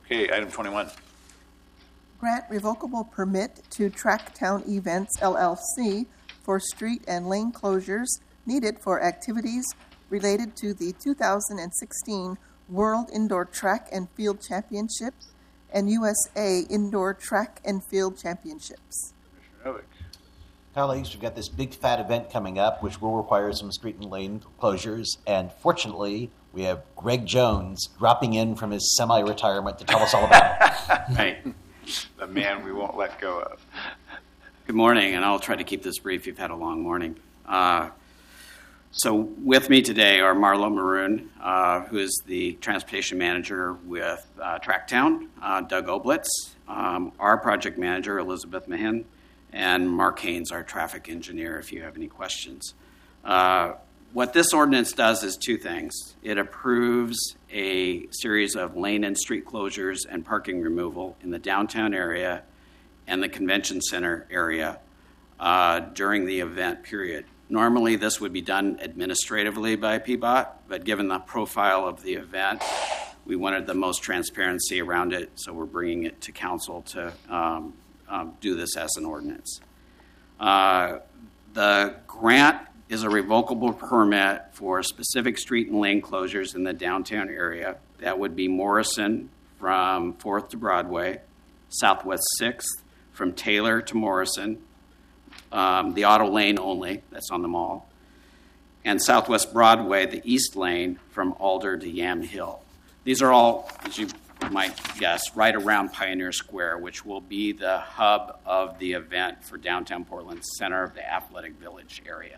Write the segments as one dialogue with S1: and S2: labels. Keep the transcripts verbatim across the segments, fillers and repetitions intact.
S1: Okay, item twenty-one.
S2: Grant revocable permit to Tracktown Events, L L C for street and lane closures needed for activities related to the two thousand sixteen World Indoor Track and Field Championships and U S A Indoor Track and Field Championships.
S1: Commissioner Novick.
S3: Colleagues, we've got this big fat event coming up, which will require some street and lane closures. And fortunately, we have Greg Jones dropping in from his semi-retirement to tell us all about it.
S4: Right.
S1: The man we won't let go of.
S4: Good morning, and I'll try to keep this brief. You've had a long morning. Uh, so with me today are Marlo Maroon, uh, who is the transportation manager with uh, Tracktown, uh, Doug Oblitz, um, our project manager, Elizabeth Mahin, and Mark Haynes, our traffic engineer, if you have any questions. Uh, what this ordinance does is two things. It approves a series of lane and street closures and parking removal in the downtown area and the convention center area uh, during the event period. Normally, this would be done administratively by P B O T, but given the profile of the event, we wanted the most transparency around it, so we're bringing it to council to um, um, do this as an ordinance. Uh, the grant is a revocable permit for specific street and lane closures in the downtown area. That would be Morrison from fourth to Broadway, Southwest sixth from Taylor to Morrison, um, the auto lane only, that's on the mall, and Southwest Broadway, the east lane from Alder to Yam Hill. These are all, as you might guess, right around Pioneer Square, which will be the hub of the event for downtown Portland, center of the Athletic Village area.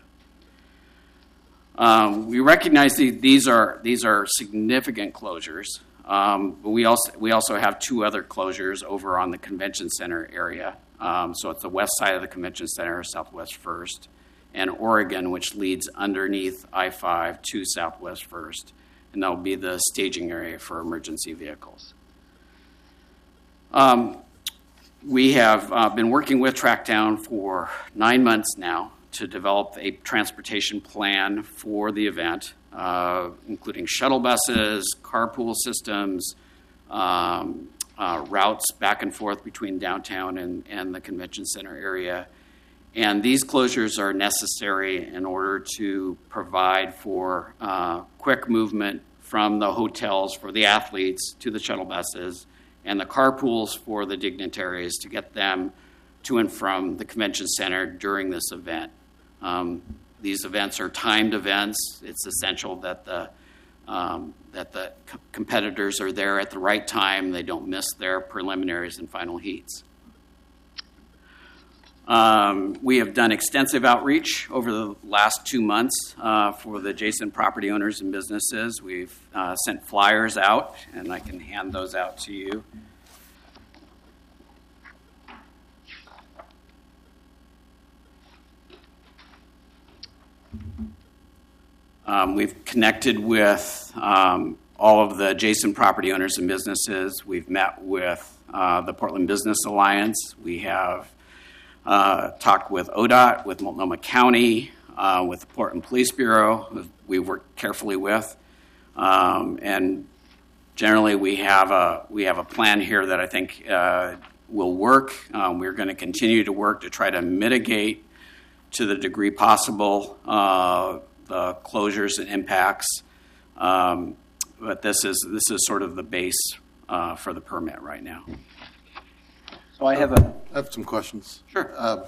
S4: Um, we recognize the, these are these are significant closures, um, but we also we also have two other closures over on the convention center area. Um, so it's the west side of the convention center, Southwest First, and Oregon, which leads underneath I five to Southwest First, and that'll be the staging area for emergency vehicles. Um, we have uh, been working with Tracktown for nine months now to develop a transportation plan for the event, uh, including shuttle buses, carpool systems, um, uh, routes back and forth between downtown and, and the convention center area. And these closures are necessary in order to provide for uh, quick movement from the hotels for the athletes to the shuttle buses and the carpools for the dignitaries to get them to and from the convention center during this event. Um, these events are timed events. It's essential that the um, that the co- competitors are there at the right time. They don't miss their preliminaries and final heats. Um, we have done extensive outreach over the last two months uh, for the adjacent property owners and businesses. We've uh, sent flyers out, and I can hand those out to you. Um, we've connected with um, all of the adjacent property owners and businesses. We've met with uh, the Portland Business Alliance. We have uh, talked with O D O T, with Multnomah County, uh, with the Portland Police Bureau, who we work carefully with. Um, and generally, we have a we have a plan here that I think uh, will work. Um, we're going to continue to work to try to mitigate, to the degree possible, uh, the closures and impacts, um, but this is this is sort of the base uh, for the permit right now.
S5: So I have a
S6: I have some questions.
S4: Sure.
S6: Uh,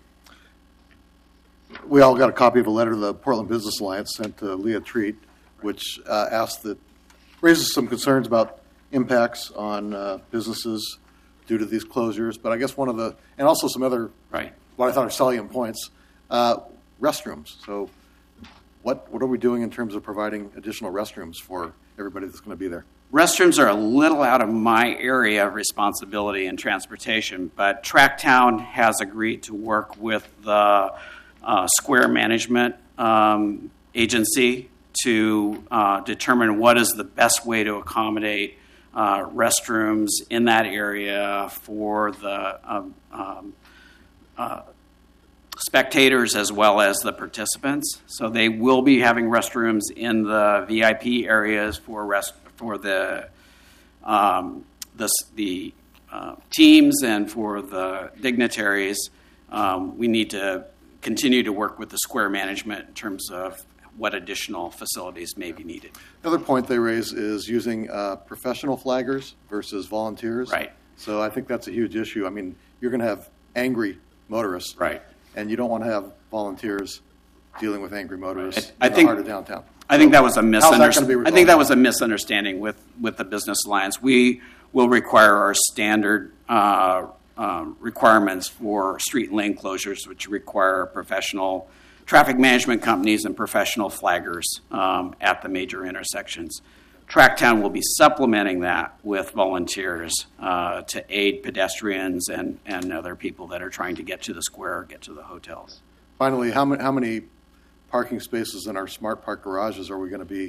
S6: we all got a copy of a letter the Portland Business Alliance sent to Leah Treat, which uh, asked that raises some concerns about impacts on uh, businesses due to these closures. But I guess one of the and also some other
S4: Right.
S6: what I thought are salient points, uh, restrooms. So. What what are we doing in terms of providing additional restrooms for everybody that's going to be there?
S4: Restrooms are a little out of my area of responsibility in transportation, but Tracktown has agreed to work with the uh, Square Management um, Agency to uh, determine what is the best way to accommodate uh, restrooms in that area for the um, um, uh, spectators as well as the participants. So they will be having restrooms in the V I P areas for rest for the um, the, the uh, teams and for the dignitaries, um, we need to continue to work with the square management in terms of what additional facilities may be needed.
S6: Another point they raise is using uh, professional flaggers versus volunteers.
S4: Right.
S6: So I think that's a huge issue. I mean, you're going to have angry motorists.
S4: Right.
S6: And you don't want to have volunteers dealing with angry motorists
S4: I- I
S6: in the
S4: think-
S6: heart of downtown.
S4: I think that was a
S6: How's that gonna be
S4: misunderstanding. I think that was a
S6: resolved?
S4: misunderstanding with, with the Business Alliance. We will require our standard uh, uh, requirements for street and lane closures, which require professional traffic management companies and professional flaggers um, at the major intersections. Tracktown will be supplementing that with volunteers uh, to aid pedestrians and, and other people that are trying to get to the square or get to the hotels.
S6: Finally, how many, how many parking spaces in our Smart Park garages are we going to be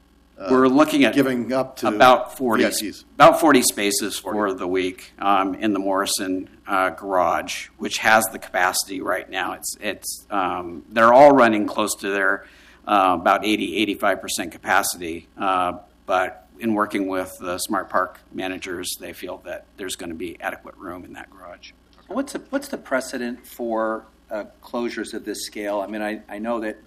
S4: We're looking at
S6: giving up to
S4: about forty,
S6: V I Ps?
S4: about forty spaces for the week um, in the Morrison uh, garage, which has the capacity right now. It's it's um, they're all running close to their uh, about eighty, eighty-five percent capacity. Uh, but in working with the Smart Park managers, they feel that there's going to be adequate room in that garage.
S5: What's the, what's the precedent for uh, closures of this scale? I mean, I, I know that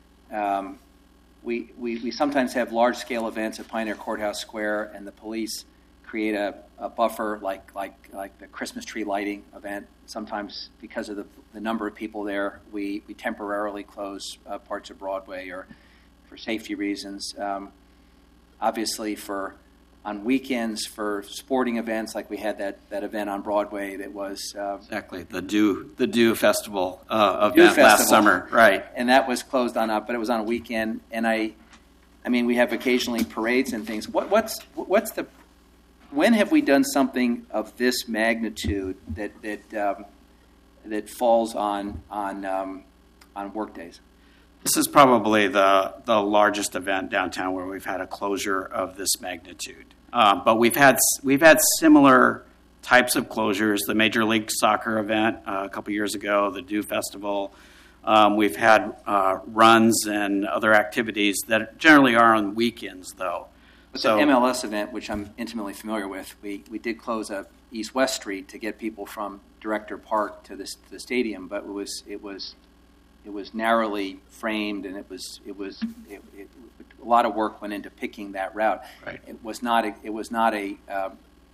S5: um, we, we we sometimes have large-scale events at Pioneer Courthouse Square, and the police create a, a buffer, like like like the Christmas tree lighting event. Sometimes, because of the, the number of people there, we, we temporarily close uh, parts of Broadway or for safety reasons. Um, obviously, for on weekends for sporting events, like we had that, that event on Broadway that was uh,
S4: Exactly, the Dew the Dew Festival uh,
S5: Dew
S4: event last
S5: Festival.
S4: summer, right?
S5: and that was closed on up, but it was on a weekend. And I, I mean, we have occasionally parades and things. What, what's what's the when have we done something of this magnitude that that um, that falls on on um, on work days?
S4: This is probably the, the largest event downtown where we've had a closure of this magnitude. Uh, but we've had we've had similar types of closures. The Major League Soccer event uh, a couple years ago, the Dew Festival. Um, we've had uh, runs and other activities that generally are on weekends, though.
S5: But
S4: So-
S5: the M L S event, which I'm intimately familiar with, we, we did close a East-West Street to get people from Director Park to the, to the stadium, but it was it was it was narrowly framed, and it was it was it, it, a lot of work went into picking that route.
S4: Right.
S5: It was not a, it was not a, um,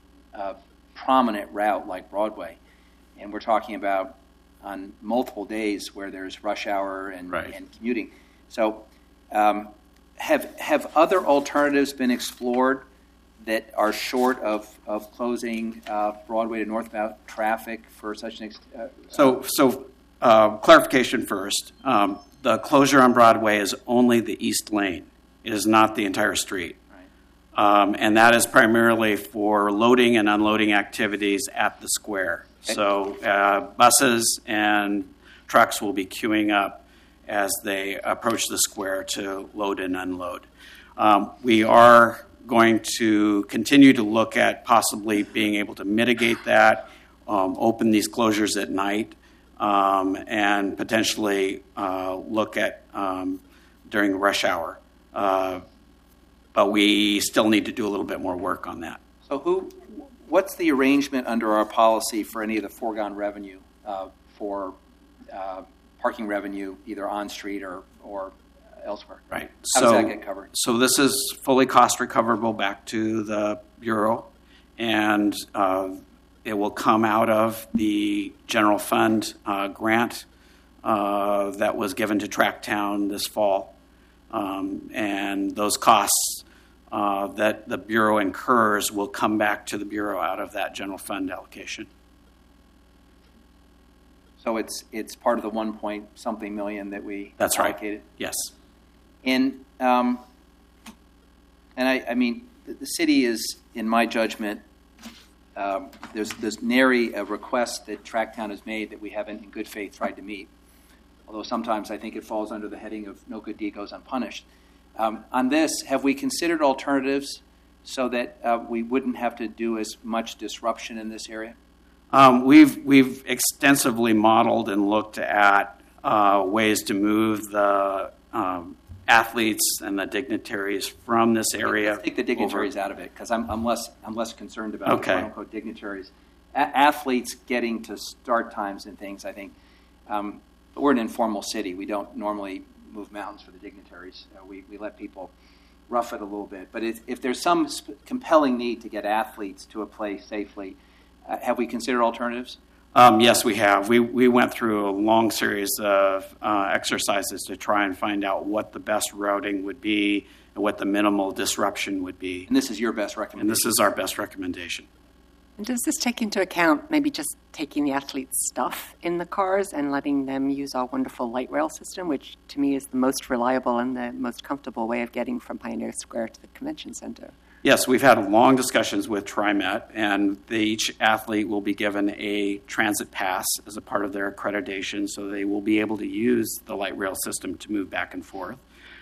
S5: a prominent route like Broadway, and we're talking about on multiple days where there's rush hour and,
S4: Right.
S5: and commuting. So. Um, Have have other alternatives been explored that are short of of closing uh, Broadway to northbound traffic for such an? Ex- uh,
S4: So, so uh, clarification first. Um, the closure on Broadway is only the east lane. It is not the entire street.
S5: Right.
S4: Um, and that is primarily for loading and unloading activities at the square.
S5: Okay.
S4: So uh, buses and trucks will be queuing up as they approach the square to load and unload. Um, we are going to continue to look at possibly being able to mitigate that, um, open these closures at night, um, and potentially uh, look at um, during rush hour. Uh, but we still need to do a little bit more work on that.
S5: So who? What's the arrangement under our policy for any of the foregone revenue uh, for uh, parking revenue, either on street or or elsewhere?
S4: Right.
S5: How
S4: so,
S5: does that get covered?
S4: So this is fully cost recoverable back to the Bureau, and uh, it will come out of the general fund uh, grant uh, that was given to Tracktown this fall. Um, and those costs uh, that the Bureau incurs will come back to the Bureau out of that general fund allocation.
S5: So it's it's part of the one point something million that we
S4: That's right.
S5: allocated.
S4: Yes.
S5: And um, and I, I mean, the, the city is, in my judgment, um, there's there's nary a request that Tracktown has made that we haven't, in good faith, tried to meet. Although sometimes I think it falls under the heading of no good deed goes unpunished. Um, on this, have we considered alternatives so that uh, we wouldn't have to do as much disruption in this area?
S4: Um, we've we've extensively modeled and looked at uh, ways to move the um, athletes and the dignitaries from this area.
S5: Let's take the dignitaries
S4: over.
S5: out of it, because I'm, I'm less I'm less concerned about
S4: Okay.
S5: the quote-unquote dignitaries. A- athletes getting to start times and things, I think. Um, but we're an informal city. We don't normally move mountains for the dignitaries. Uh, we, we let people rough it a little bit. But if, if there's some sp- compelling need to get athletes to a place safely, uh, have we considered alternatives?
S4: Um, yes, we have. We we went through a long series of uh, exercises to try and find out what the best routing would be and what the minimal disruption would be.
S5: And this is your best recommendation.
S4: And this is our best recommendation.
S7: And does this take into account maybe just taking the athletes' stuff in the cars and letting them use our wonderful light rail system, which to me is the most reliable and the most comfortable way of getting from Pioneer Square to the convention center?
S4: Yes, we've had long discussions with TriMet, and they, each athlete will be given a transit pass as a part of their accreditation, so they will be able to use the light rail system to move back and forth.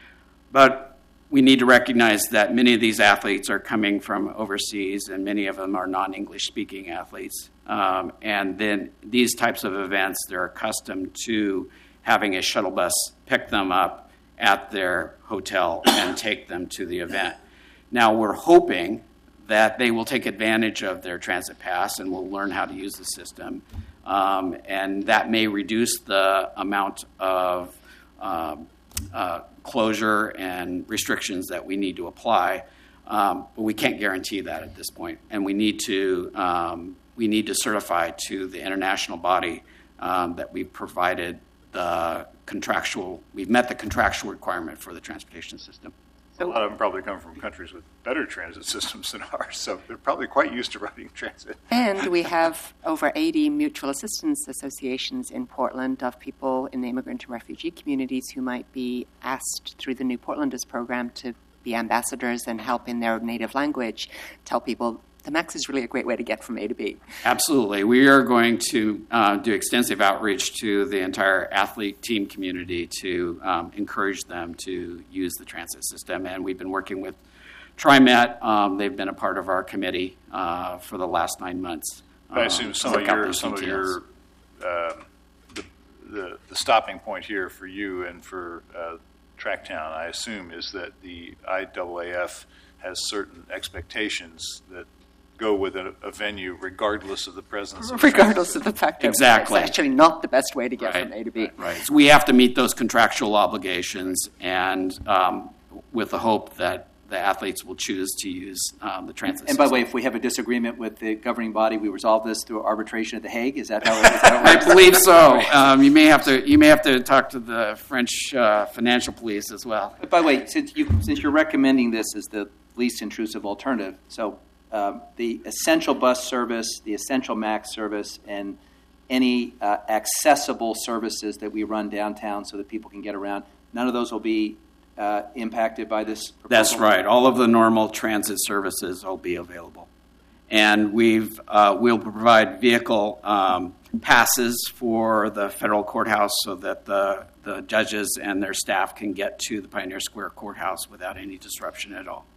S4: But we need to recognize that many of these athletes are coming from overseas, and many of them are non-English speaking athletes. Um, and then these types of events, they're accustomed to having a shuttle bus pick them up at their hotel and take them to the event. Now, we're hoping that they will take advantage of their transit pass and will learn how to use the system. Um, and that may reduce the amount of uh, uh, closure and restrictions that we need to apply. Um, but we can't guarantee that at this point. And we need to, um, we need to certify to the international body um, that we've provided the contractual, we've met the contractual requirement for the transportation system.
S1: A lot of them probably come from countries with better transit systems than ours, so they're probably quite used to riding transit.
S7: And we have over eighty mutual assistance associations in Portland of people in the immigrant and refugee communities who might be asked through the New Portlanders program to be ambassadors and help in their native language, tell people the MAX is really a great way to get from A to B.
S4: Absolutely. We are going to uh, do extensive outreach to the entire athlete team community to um, encourage them to use the transit system. And we've been working with TriMet. Um, they've been a part of our committee uh, for the last nine months.
S1: I assume
S4: um,
S1: some
S4: to
S1: of
S4: work out
S1: your,
S4: those
S1: some of
S4: details.
S1: your, um, the, the, the stopping point here for you and for uh, Tracktown, I assume, is that the I A A F has certain expectations that go with a, a venue regardless of the presence of
S7: Regardless of the fact that
S4: Exactly.
S7: it's actually not the best way to get
S4: Right,
S7: from A to B.
S4: Right, right. So we have to meet those contractual obligations, and um, with the hope that the athletes will choose to use um, the transit
S5: And by the
S4: system.
S5: way, if we have a disagreement with the governing body, we resolve this through arbitration at The Hague? Is that how it, is that how it
S4: I
S5: works?
S4: believe so. Um, you may have to you may have to talk to the French uh, financial police as well.
S5: But by the way, since, you, since you're recommending this as the least intrusive alternative, so um, the essential bus service, the essential MAX service, and any uh, accessible services that we run downtown so that people can get around, none of those will be uh, impacted by this proposal?
S4: That's right. All of the normal transit services will be available, and we've uh, we'll provide vehicle um, passes for the federal courthouse so that the the judges and their staff can get to the Pioneer Square courthouse without any disruption at all.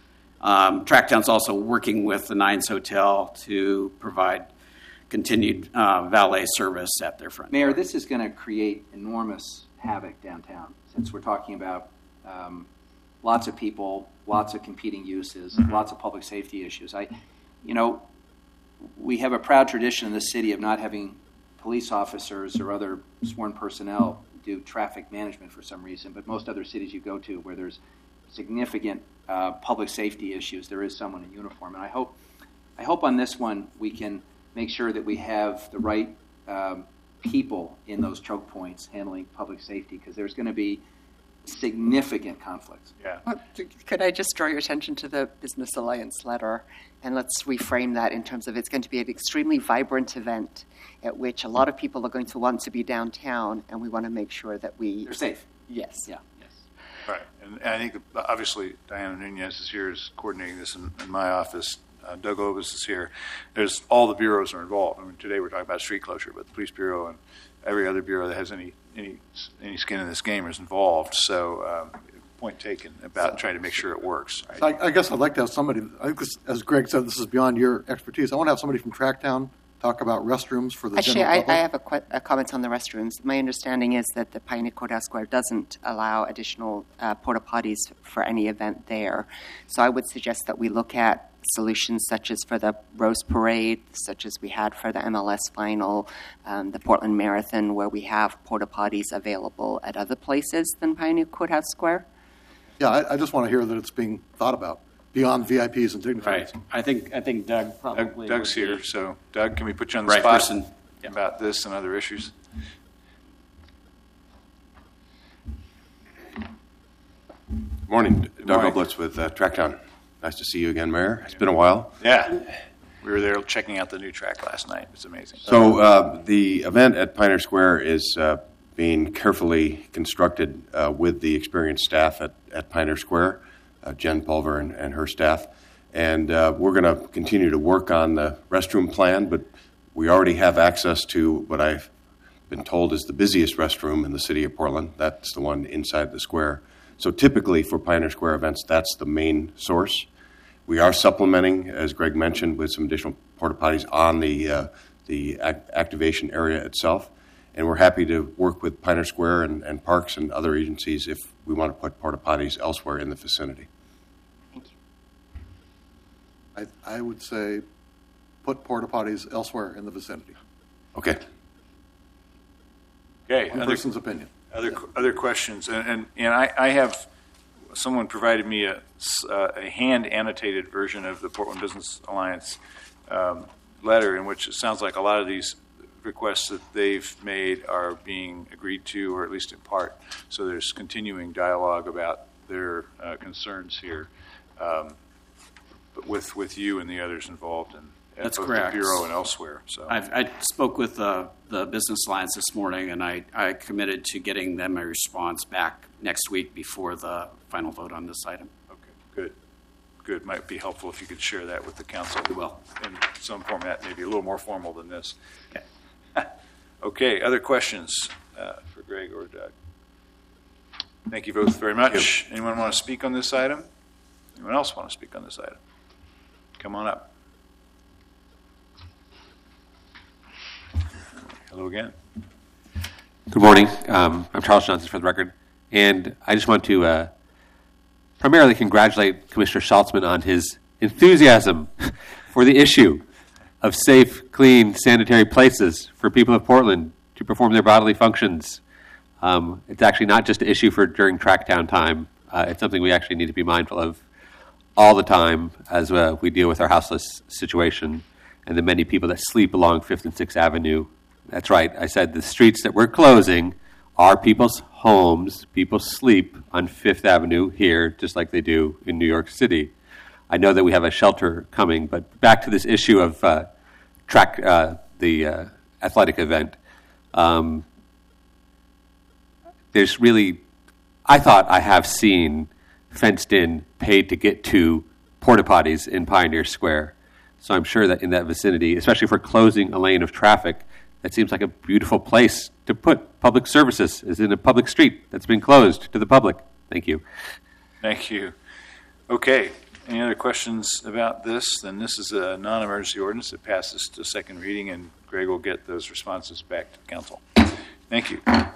S4: Um, Tracktown's also working with the Nines Hotel to provide continued uh, valet service at their front.
S5: Mayor, this is going to create enormous havoc downtown, since we're talking about um, lots of people, lots of competing uses,
S4: Mm-hmm.
S5: lots of public safety issues. I, you know, we have a proud tradition in this city of not having police officers or other sworn personnel do traffic management for some reason, but most other cities you go to where there's significant uh, public safety issues, there is someone in uniform. And I hope, I hope on this one we can make sure that we have the right um, people in those choke points handling public safety, because there's going to be significant conflicts.
S1: Yeah.
S7: Well, could I just draw your attention to the Business Alliance letter, and let's reframe that in terms of it's going to be an extremely vibrant event at which a lot of people are going to want to be downtown, and we want to make sure that we...
S5: They're safe.
S7: Yes.
S5: Yeah. Yes.
S1: Right, and, and I think that obviously Diana Nunez is here, is coordinating this in, in my office. Uh, Doug Ovis is here. There's all the bureaus are involved. I mean, today we're talking about street closure, but the police bureau and every other bureau that has any any any skin in this game is involved. So, um, point taken about trying to make sure it works. Right?
S6: So I, I guess I'd like to have somebody, I think this, as Greg said, this is beyond your expertise. I want to have somebody from Tracktown talk about restrooms for the
S7: Actually,
S6: general
S7: I,
S6: public?
S7: I have a, que- a comment on the restrooms. My understanding is that the Pioneer Courthouse Square doesn't allow additional uh, porta potties for any event there. So I would suggest that we look at solutions such as for the Rose Parade, such as we had for the M L S Final, um, the Portland Marathon, where we have porta potties available at other places than Pioneer Courthouse Square.
S6: Yeah, I, I just want to hear that it's being thought about beyond V I Ps and dignitaries.
S4: Right. I think I think Doug probably.
S1: Doug, Doug's
S4: would be
S1: here, so Doug, can we put you on the
S4: Right
S1: spot
S4: person.
S1: about this and other issues?
S8: Morning, Doug
S1: Morning.
S8: Oblitz with uh, Tracktown. Nice to see you again, Mayor. It's been a while.
S1: Yeah, we were there checking out the new track last night. It's amazing.
S8: So uh, the event at Pioneer Square is uh, being carefully constructed uh, with the experienced staff at, at Pioneer Square, uh, Jen Pulver and, and her staff. And uh, we're going to continue to work on the restroom plan, but we already have access to what I've been told is the busiest restroom in the city of Portland. That's the one inside the square. So typically for Pioneer Square events, that's the main source. We are supplementing, as Greg mentioned, with some additional porta potties on the uh, the act- activation area itself. And we're happy to work with Pioneer Square and, and parks and other agencies if we want to put porta potties elsewhere in the vicinity.
S7: Thank you.
S6: I, I would say put porta potties elsewhere in the vicinity.
S8: Okay.
S1: Okay,
S6: One
S1: other,
S6: person's opinion.
S1: other other questions, and and, and I, I have someone provided me a, uh, a hand annotated version of the Portland Business Alliance um, letter, in which it sounds like a lot of these requests that they've made are being agreed to, or at least in part. So there's continuing dialogue about their uh, concerns here, um, but with with you and the others involved, and at
S4: That's
S1: both
S4: correct.
S1: the Bureau and elsewhere. So
S4: I've, I spoke with uh, the Business Alliance this morning, and I, I committed to getting them a response back next week before the final vote on this item.
S1: okay, good, good. Might be helpful if you could share that with the council.
S4: We will.
S1: In some format, maybe a little more formal than this.
S4: Okay.
S1: Okay, other questions uh, for Greg or Doug? Thank you both very much. Anyone want to speak on this item? Anyone else want to speak on this item? Come on up. Hello again.
S9: Good morning. Um, I'm Charles Johnson for the record. And I just want to uh, primarily congratulate Commissioner Schultzman on his enthusiasm for the issue of safe, clean, sanitary places for people of Portland to perform their bodily functions. Um, it's actually not just an issue for during Tracktown time. Uh, it's something we actually need to be mindful of all the time as uh, we deal with our houseless situation and the many people that sleep along fifth and sixth Avenue. That's right. I said the streets that we're closing are people's homes. People sleep on Fifth Avenue here just like they do in New York City. I know that we have a shelter coming, but back to this issue of uh, track uh, the uh, athletic event. Um, there's really, I thought I have seen fenced-in, paid-to-get-to porta potties in Pioneer Square. So I'm sure that in that vicinity, especially for closing a lane of traffic, that seems like a beautiful place to put public services, is in a public street that's been closed to the public. Thank you.
S1: Thank you. Okay. Any other questions about this? Then this is a non-emergency ordinance. It passes to second reading, and Greg will get those responses back to council. Thank you.